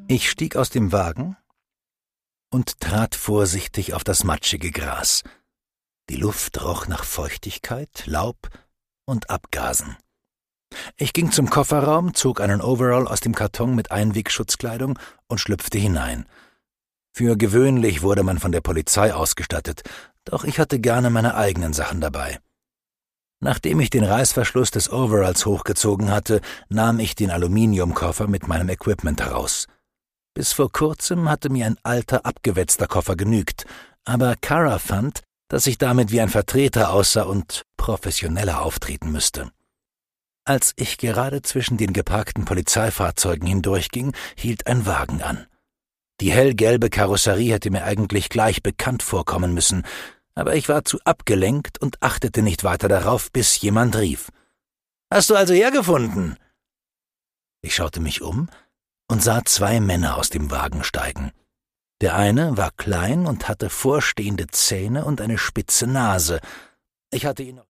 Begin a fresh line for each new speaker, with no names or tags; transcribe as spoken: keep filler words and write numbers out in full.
Ich stieg aus dem Wagen und trat vorsichtig auf das matschige Gras. Die Luft roch nach Feuchtigkeit, Laub und Abgasen. Ich ging zum Kofferraum, zog einen Overall aus dem Karton mit Einwegschutzkleidung und schlüpfte hinein. Für gewöhnlich wurde man von der Polizei ausgestattet, doch ich hatte gerne meine eigenen Sachen dabei. Nachdem ich den Reißverschluss des Overalls hochgezogen hatte, nahm ich den Aluminiumkoffer mit meinem Equipment heraus. Bis vor kurzem hatte mir ein alter, abgewetzter Koffer genügt, aber Kara fand, dass ich damit wie ein Vertreter aussah und professioneller auftreten müsste. Als ich gerade zwischen den geparkten Polizeifahrzeugen hindurchging, hielt ein Wagen an. Die hellgelbe Karosserie hätte mir eigentlich gleich bekannt vorkommen müssen, aber ich war zu abgelenkt und achtete nicht weiter darauf, bis jemand rief. »Hast du also hergefunden?« Ich schaute mich um und sah zwei Männer aus dem Wagen steigen. Der eine war klein und hatte vorstehende Zähne und eine spitze Nase. Ich hatte ihn